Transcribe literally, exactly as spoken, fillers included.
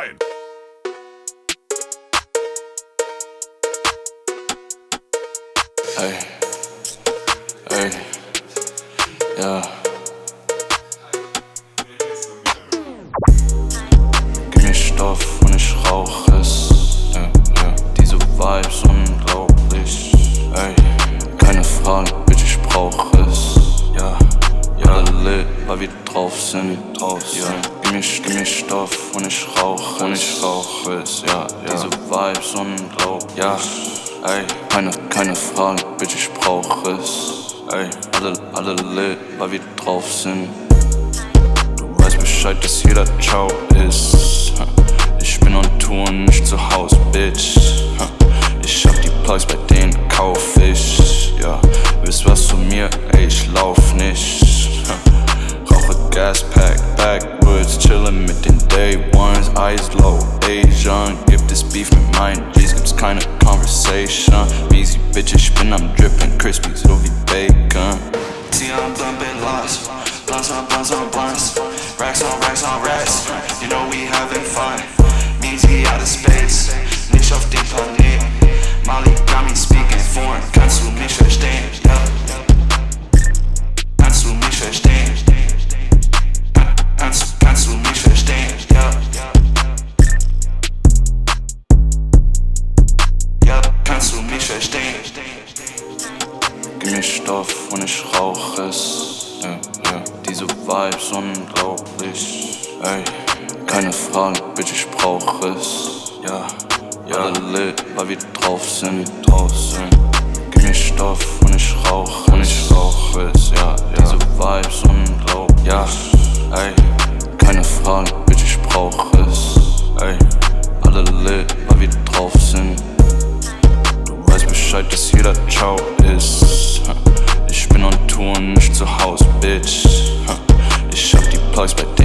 rein. Ey, ey, ja. Gib mir Stoff und ich rauch es. Ja, ja. Diese Vibes unglaublich. Ey, keine Fragen, bitch, ich brauch es. Ja, ja. Alle lit, weil wir drauf sind. Drauf sind. Ja. Gib mir, gib mir Stoff und ich rauch es. Und ich rauch es. Ja, ja. Diese Vibes unglaublich. Ja. Ey, keine, keine Fragen, bitch, ich brauch es. Ey, alle, alle lit, weil wir drauf sind. Du weißt Bescheid, dass jeder Ciao ist. Ich bin on Tour und nicht zu Haus, bitch. Ich hab die Plugs, bei denen kauf ich. Ja, wisst was von mir, ey, ich lauf nicht. Rauche Gaspack, Backwoods, chillin' mit den Day Ones, Eyes low, Asian. Gibt es Beef mit meinen G's, gibt's keine Conversation. Easy bitch, ich bin am drippin', crispy, so wie Bacon. See, I'm done, been lost. Blunts on blunts on blunts. Racks on racks on racks. You know we having fun. Meezy out of space. Nicht auf den Planet. Molly got me speaking foreign. Kannst du mich verstehen? Ja. Kannst du mich verstehen? Kannst, kannst du mich verstehen? Ja. Ja, kannst du mich verstehen? Gib mir Stoff und ich rauch es. Ja, ja. Diese Vibes unglaublich. Ey, keine Fragen, bitch, ich brauch es. Ja, ja. Alle lit, weil wir drauf sind. Drauf sind. Gib mir Stoff und ich rauch und ich rauch es. Ja, ja. Diese Vibes unglaublich. Ja, ey, keine Fragen, bitch, ich brauch es. Ey, alle lit, weil wir drauf sind. Du weißt Bescheid, dass jeder Ciao ist. Ich bin on Tour und nicht zu Haus, bitch. Ich hab die Plugs, bei